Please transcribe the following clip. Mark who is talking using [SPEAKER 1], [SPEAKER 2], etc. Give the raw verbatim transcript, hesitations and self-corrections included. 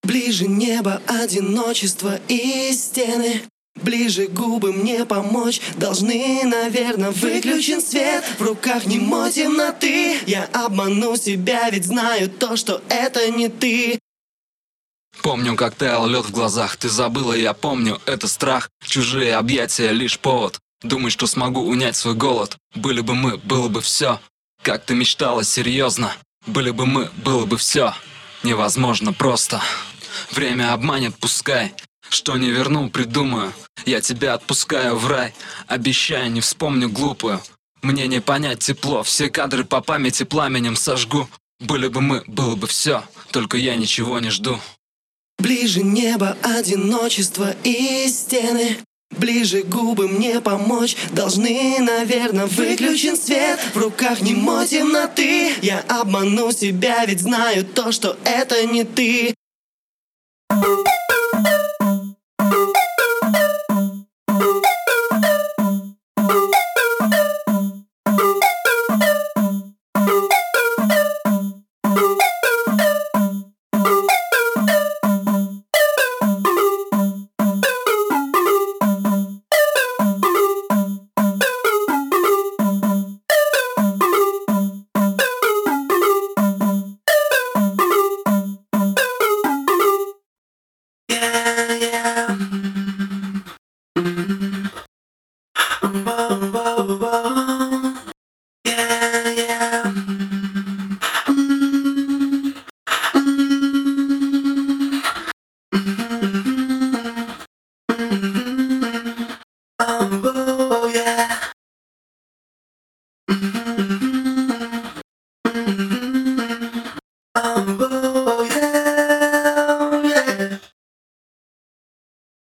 [SPEAKER 1] Ближе небо, одиночество и стены. Ближе губы мне помочь должны, наверное. Выключен свет, в руках немо темноты. Я обману себя, ведь знаю то, что это не ты.
[SPEAKER 2] Помню, как таял лед в глазах. Ты забыла, я помню, это страх. Чужие объятия лишь повод. Думай, что смогу унять свой голод. Были бы мы, было бы все. Как ты мечтала, серьезно. Были бы мы, было бы все. Невозможно просто. Время обманет, пускай. Что не верну, придумаю. Я тебя отпускаю в рай. Обещаю, не вспомню глупую. Мне не понять тепло. Все кадры по памяти пламенем сожгу. Были бы мы, было бы все. Только я ничего не жду.
[SPEAKER 1] Ближе небо, одиночество и стены. Ближе губы мне помочь должны, наверное. Выключен свет, в руках немо темноты. Я обману себя, ведь знаю то, что это не ты.